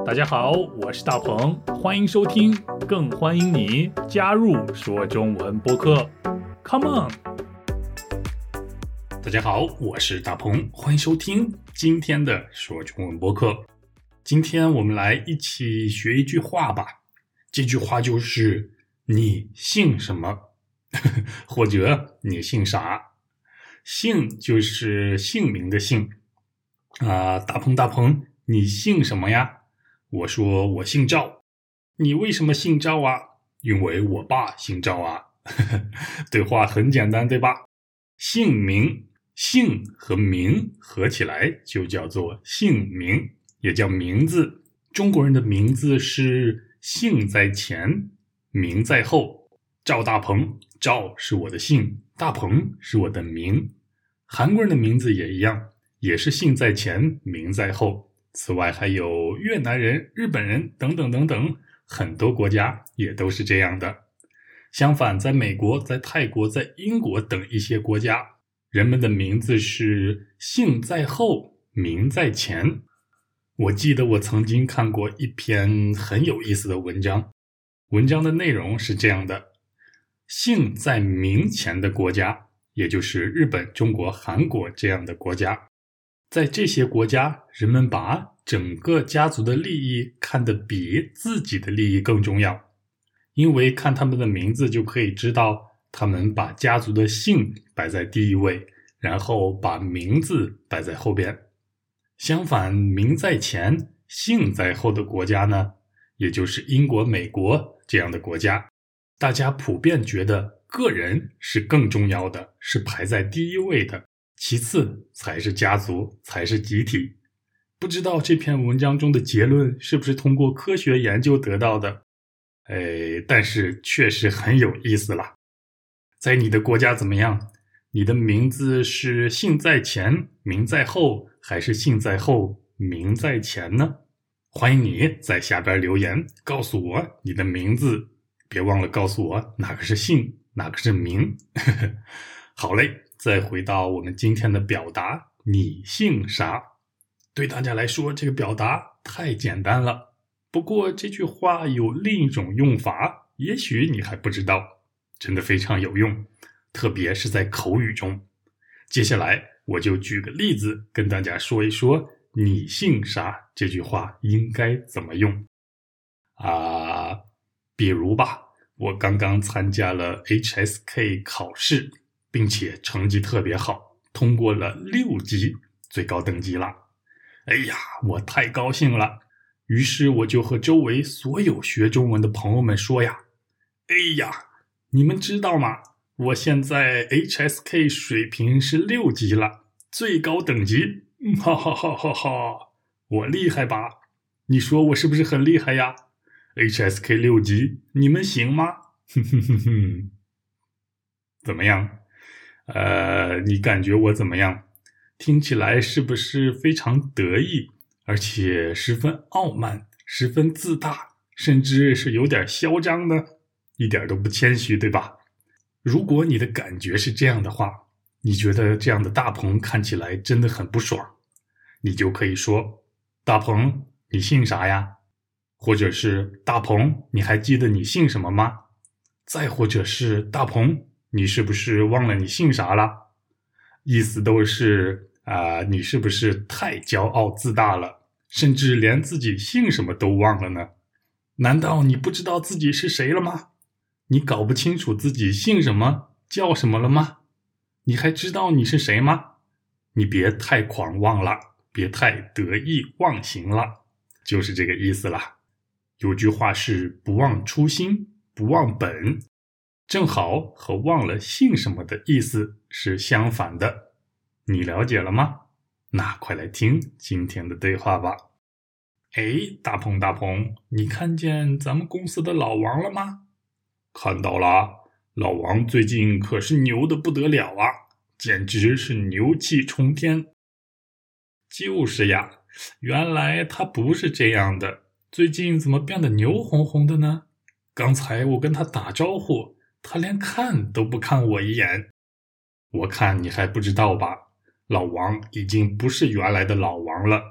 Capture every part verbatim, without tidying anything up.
大家好，我是大鹏，欢迎收听，更欢迎你加入说中文播客 Come on。 大家好，我是大鹏，欢迎收听今天的说中文播客。今天我们来一起学一句话吧。这句话就是你姓什么或者你姓啥。姓就是姓名的姓啊、呃，大鹏大鹏，你姓什么呀？我说我姓赵。你为什么姓赵啊？因为我爸姓赵啊。对话很简单，对吧？姓名，姓和名合起来就叫做姓名，也叫名字。中国人的名字是姓在前，名在后。赵大鹏，赵是我的姓，大鹏是我的名。韩国人的名字也一样，也是姓在前，名在后。此外还有越南人、日本人等等等等，很多国家也都是这样的。相反，在美国、在泰国、在英国等一些国家，人们的名字是姓在后，名在前。我记得我曾经看过一篇很有意思的文章，文章的内容是这样的：姓在名前的国家，也就是日本、中国、韩国这样的国家，在这些国家，人们把整个家族的利益看得比自己的利益更重要，因为看他们的名字就可以知道他们把家族的姓摆在第一位，然后把名字摆在后边。相反，名在前，姓在后的国家呢，也就是英国、美国这样的国家，大家普遍觉得个人是更重要的，是排在第一位的，其次才是家族，才是集体。不知道这篇文章中的结论是不是通过科学研究得到的？哎，但是确实很有意思啦。在你的国家怎么样？你的名字是姓在前，名在后，还是姓在后，名在前呢？欢迎你在下边留言，告诉我你的名字，别忘了告诉我哪个是姓，哪个是名。好嘞，再回到我们今天的表达，你姓啥？对大家来说，这个表达太简单了。不过这句话有另一种用法，也许你还不知道，真的非常有用，特别是在口语中。接下来我就举个例子跟大家说一说你姓啥这句话应该怎么用啊、呃？比如吧，我刚刚参加了 H S K 考试，并且成绩特别好，通过了六级最高等级了。哎呀，我太高兴了。于是我就和周围所有学中文的朋友们说呀，哎呀，你们知道吗？我现在 H S K 水平是六级了，最高等级。嗯，哈哈哈哈哈，我厉害吧？你说我是不是很厉害呀？ H S K 六级，你们行吗？哼哼哼哼，怎么样？呃，你感觉我怎么样？听起来是不是非常得意，而且十分傲慢，十分自大，甚至是有点嚣张呢？一点都不谦虚，对吧？如果你的感觉是这样的话，你觉得这样的大鹏看起来真的很不爽，你就可以说，大鹏，你姓啥呀？或者是，大鹏，你还记得你姓什么吗？再或者是，大鹏，你是不是忘了你姓啥了？意思都是啊、呃，你是不是太骄傲自大了，甚至连自己姓什么都忘了呢？难道你不知道自己是谁了吗？你搞不清楚自己姓什么叫什么了吗？你还知道你是谁吗？你别太狂妄了，别太得意忘形了，就是这个意思啦。有句话是不忘初心，不忘本，正好和忘了姓什么的意思是相反的。你了解了吗？那快来听今天的对话吧。哎，大鹏大鹏，你看见咱们公司的老王了吗？看到了，老王最近可是牛得不得了啊，简直是牛气冲天。就是呀，原来他不是这样的，最近怎么变得牛哄哄的呢？刚才我跟他打招呼，他连看都不看我一眼。我看你还不知道吧，老王已经不是原来的老王了，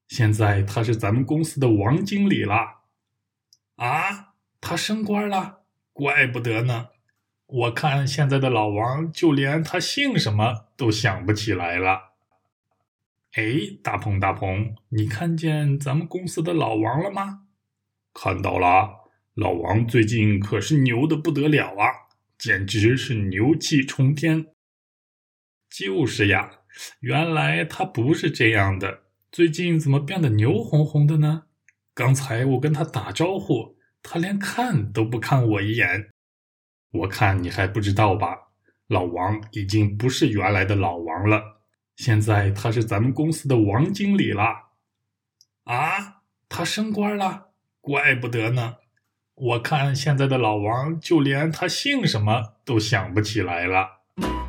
现在他是咱们公司的王经理啦。啊，他升官了？怪不得呢。我看现在的老王就连他姓什么都想不起来了。哎，大鹏大鹏，你看见咱们公司的老王了吗？看到了，老王最近可是牛的不得了啊，简直是牛气冲天。就是呀，原来他不是这样的，最近怎么变得牛哄哄的呢？刚才我跟他打招呼，他连看都不看我一眼。我看你还不知道吧，老王已经不是原来的老王了，现在他是咱们公司的王经理啦。啊，他升官了？怪不得呢。我看现在的老王就连他姓什么都想不起来了。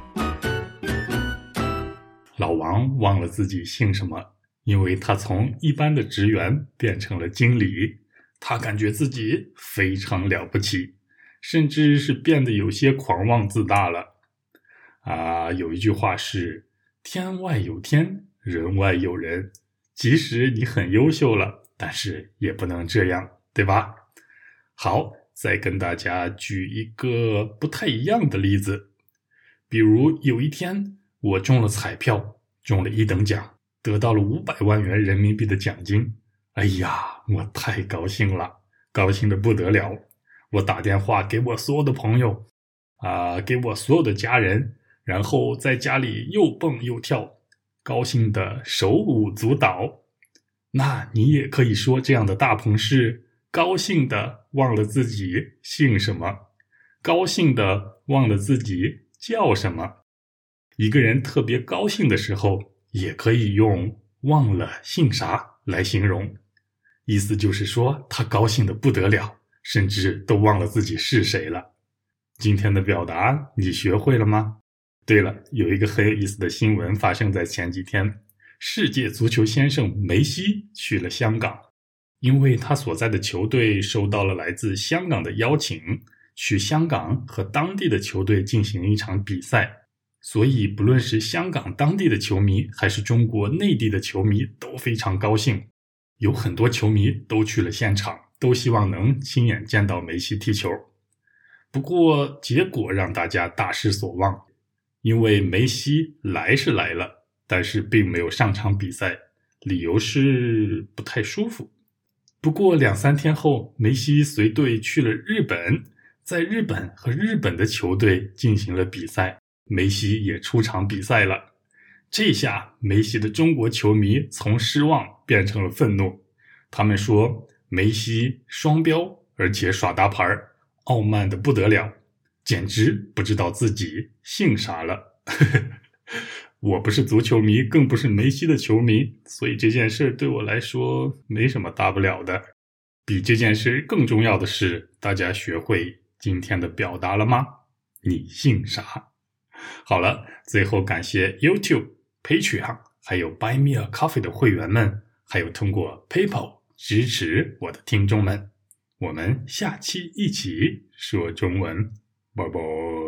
老王忘了自己姓什么，因为他从一般的职员变成了经理，他感觉自己非常了不起，甚至是变得有些狂妄自大了。啊，有一句话是天外有天，人外有人，即使你很优秀了，但是也不能这样，对吧？好，再跟大家举一个不太一样的例子。比如有一天我中了彩票，中了一等奖，得到了五百万元人民币的奖金。哎呀，我太高兴了，高兴得不得了。我打电话给我所有的朋友，啊、呃，给我所有的家人，然后在家里又蹦又跳，高兴得手舞足蹈。那你也可以说这样的大鹏是高兴的忘了自己姓什么，高兴的忘了自己叫什么。一个人特别高兴的时候，也可以用忘了姓啥来形容，意思就是说他高兴的不得了，甚至都忘了自己是谁了。今天的表达你学会了吗？对了，有一个很有意思的新闻发生在前几天，世界足球先生梅西去了香港，因为他所在的球队收到了来自香港的邀请，去香港和当地的球队进行一场比赛，所以不论是香港当地的球迷还是中国内地的球迷都非常高兴，有很多球迷都去了现场，都希望能亲眼见到梅西踢球。不过结果让大家大失所望，因为梅西来是来了，但是并没有上场比赛，理由是不太舒服。不过两三天后，梅西随队去了日本，在日本和日本的球队进行了比赛，梅西也出场比赛了。这下梅西的中国球迷从失望变成了愤怒，他们说梅西双标，而且耍大牌，傲慢的不得了，简直不知道自己姓啥了。我不是足球迷，更不是梅西的球迷，所以这件事对我来说没什么大不了的。比这件事更重要的是，大家学会今天的表达了吗？你姓啥？好了，最后感谢 YouTube、Patreon 还有 Buy Me a Coffee 的会员们，还有通过 PayPal 支持我的听众们。我们下期一起说中文，拜拜。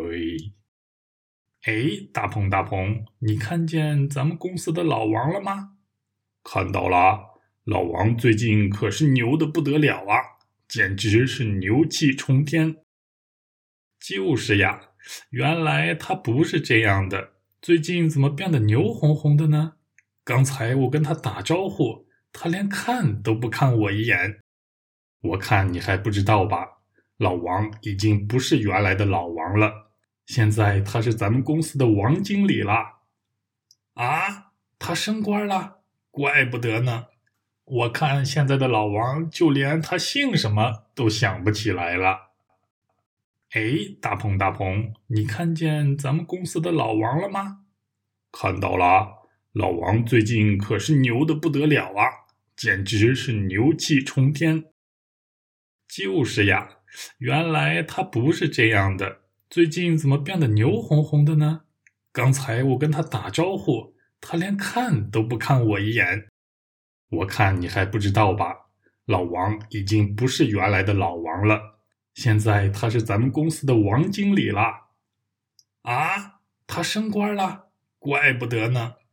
哎，大鹏大鹏，你看见咱们公司的老王了吗？看到了，老王最近可是牛的不得了啊，简直是牛气冲天。就是呀，原来他不是这样的，最近怎么变得牛哄哄的呢？刚才我跟他打招呼，他连看都不看我一眼。我看你还不知道吧，老王已经不是原来的老王了，现在他是咱们公司的王经理啦。啊，他升官了？怪不得呢。我看现在的老王就连他姓什么都想不起来了。哎，大鹏大鹏，你看见咱们公司的老王了吗？看到了，老王最近可是牛的不得了啊，简直是牛气冲天。就是呀，原来他不是这样的，最近怎么变得牛哄哄的呢？刚才我跟他打招呼，他连看都不看我一眼。我看你还不知道吧，老王已经不是原来的老王了，现在他是咱们公司的王经理啦。啊，他升官了？怪不得呢。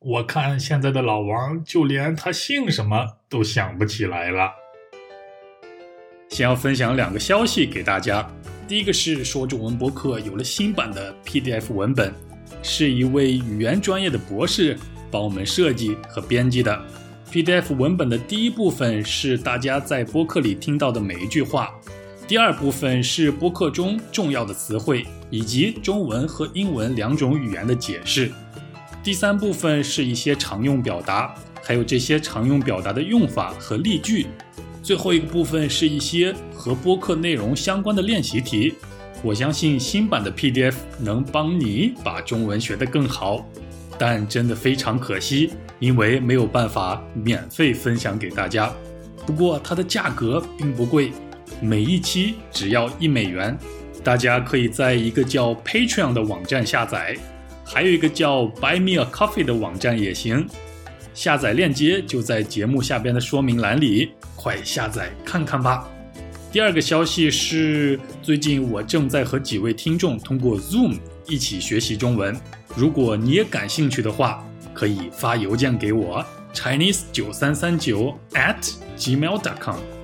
我看现在的老王就连他姓什么都想不起来了。先要分享两个消息给大家。第一个是说中文播客有了新版的 P D F 文本，是一位语言专业的博士帮我们设计和编辑的。P D F 文本的第一部分是大家在播客里听到的每一句话，第二部分是播客中重要的词汇以及中文和英文两种语言的解释，第三部分是一些常用表达，还有这些常用表达的用法和例句，最后一个部分是一些和播客内容相关的练习题。我相信新版的 P D F 能帮你把中文学得更好，但真的非常可惜，因为没有办法免费分享给大家。不过它的价格并不贵，每一期只要一美元，大家可以在一个叫 Patreon 的网站下载，还有一个叫 Buy Me a Coffee 的网站也行。下载链接就在节目下边的说明栏里，快下载看看吧。第二个消息是，最近我正在和几位听众通过 Zoom 一起学习中文，如果你也感兴趣的话，可以发邮件给我 Chinese 九三三九 at gmail dot com